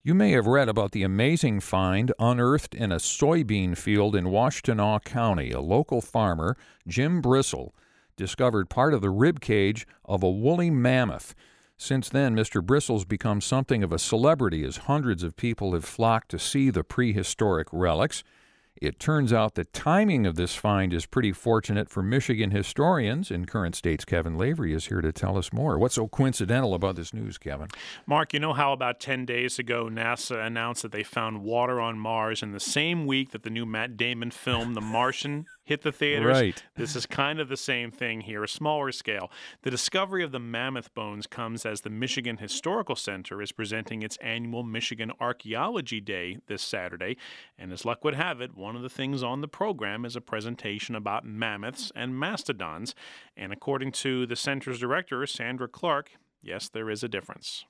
You may have read about the amazing find unearthed in a soybean field in Washtenaw County. A local farmer, Jim Brissell, discovered part of the rib cage of a woolly mammoth. Since then, Mr. Bristle's become something of a celebrity as hundreds of people have flocked to see the prehistoric relics. It turns out the timing of this find is pretty fortunate for Michigan historians, and Current State's Kevin Lavery is here to tell us more. What's so coincidental about this news, Kevin? Mark, you know how about 10 days ago NASA announced that they found water on Mars in the same week that the new Matt Damon film, The Martian, hit the theaters? Right. This is kind of the same thing here, a smaller scale. The discovery of the mammoth bones comes as the Michigan Historical Center is presenting its annual Michigan Archaeology Day this Saturday. And as luck would have it, one of the things on the program is a presentation about mammoths and mastodons. And according to the center's director, Sandra Clark, yes, there is a difference.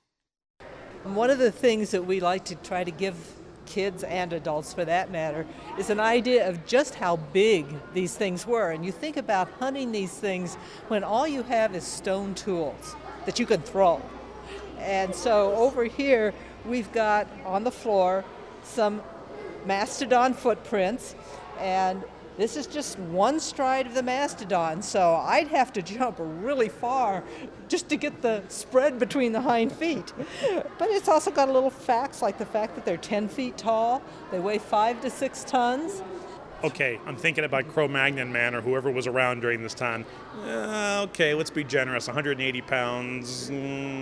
One of the things that we like to try to give kids and adults for that matter is an idea of just how big these things were. And you think about hunting these things when all you have is stone tools that you can throw. And so over here we've got on the floor some mastodon footprints, and this is just one stride of the mastodon, so I'd have to jump really far just to get the spread between the hind feet. But it's also got a little facts, like the fact that they're 10 feet tall, they weigh 5 to 6 tons. Okay, I'm thinking about Cro-Magnon man or whoever was around during this time. Okay, let's be generous. 180 pounds,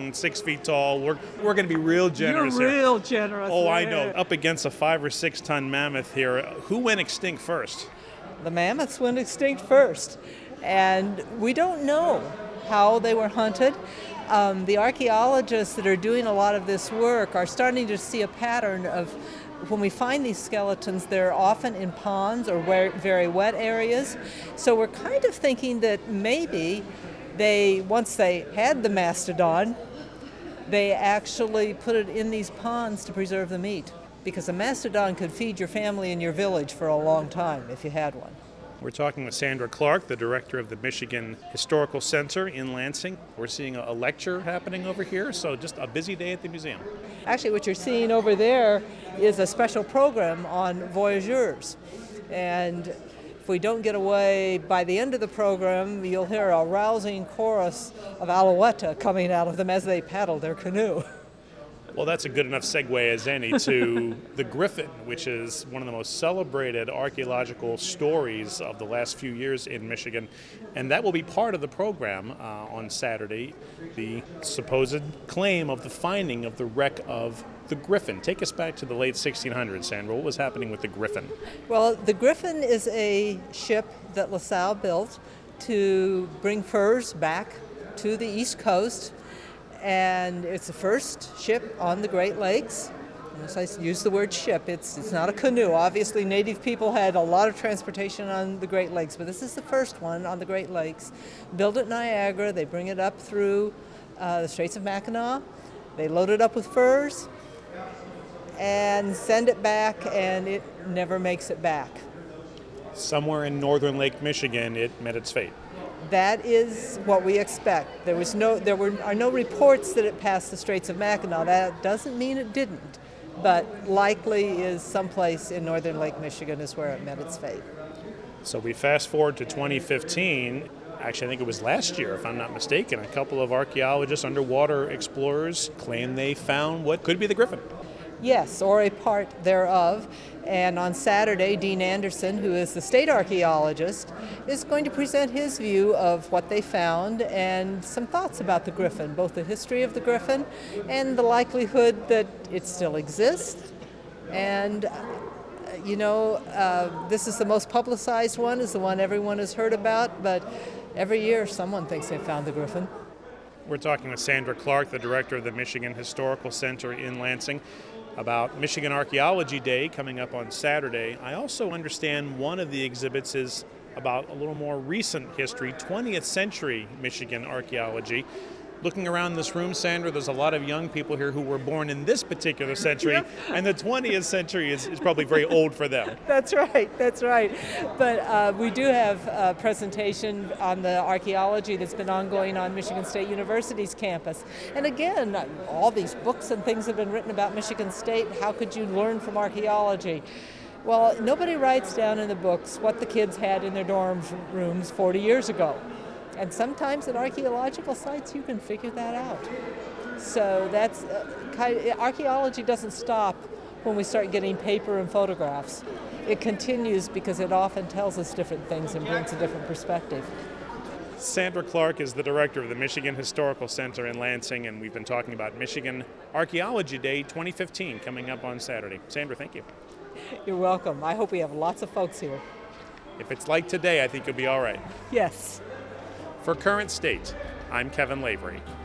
6 feet tall. We're going to be real generous You're here. real generous. Oh, I know. Up against a 5 or 6 ton mammoth here. Who went extinct first? The mammoths went extinct first, and we don't know how they were hunted. The archaeologists that are doing a lot of this work are starting to see a pattern of when we find these skeletons, they're often in ponds or very wet areas. So we're kind of thinking that maybe once they had the mastodon, they actually put it in these ponds to preserve the meat, because a mastodon could feed your family in your village for a long time if you had one. We're talking with Sandra Clark, the director of the Michigan Historical Center in Lansing. We're seeing a lecture happening over here, so just a busy day at the museum. Actually, what you're seeing over there is a special program on voyageurs. And if we don't get away by the end of the program, you'll hear a rousing chorus of Alouetta coming out of them as they paddle their canoe. Well, that's a good enough segue as any to the Griffin, which is one of the most celebrated archaeological stories of the last few years in Michigan. And that will be part of the program on Saturday, the supposed claim of the finding of the wreck of the Griffin. Take us back to the late 1600s, Sandra. What was happening with the Griffin? Well, the Griffin is a ship that LaSalle built to bring furs back to the East Coast. And it's the first ship on the Great Lakes. As I use the word ship, it's not a canoe. Obviously, Native people had a lot of transportation on the Great Lakes, but this is the first one on the Great Lakes. Built at Niagara, they bring it up through the Straits of Mackinac. They load it up with furs and send it back, and it never makes it back. Somewhere in northern Lake Michigan, it met its fate. That is what we expect. There are no reports that it passed the Straits of Mackinac. That doesn't mean it didn't, but likely is someplace in northern Lake Michigan is where it met its fate. So we fast forward to 2015. Actually, I think it was last year, if I'm not mistaken. A couple of archaeologists, underwater explorers, claim they found what could be the Griffin. Yes, or a part thereof. And on Saturday, Dean Anderson, who is the state archaeologist, is going to present his view of what they found and some thoughts about the Griffin, both the history of the Griffin and the likelihood that it still exists. And, this is the most publicized one, is the one everyone has heard about, but every year someone thinks they found the Griffin. We're talking with Sandra Clark, the director of the Michigan Historical Center in Lansing, about Michigan Archaeology Day coming up on Saturday. I also understand one of the exhibits is about a little more recent history, 20th century Michigan archaeology. Looking around this room, Sandra, there's a lot of young people here who were born in this particular century, and the 20th century is probably very old for them. That's right, that's right. But we do have a presentation on the archaeology that's been ongoing on Michigan State University's campus. And again, all these books and things have been written about Michigan State. How could you learn from archaeology? Well, nobody writes down in the books what the kids had in their dorm rooms 40 years ago. And sometimes at archaeological sites you can figure that out. So that's archaeology doesn't stop when we start getting paper and photographs. It continues because it often tells us different things and brings a different perspective. Sandra Clark is the director of the Michigan Historical Center in Lansing, and we've been talking about Michigan Archaeology Day 2015 coming up on Saturday. Sandra, thank you. You're welcome. I hope we have lots of folks here. If it's like today, I think you'll be all right. Yes. For Current State, I'm Kevin Lavery.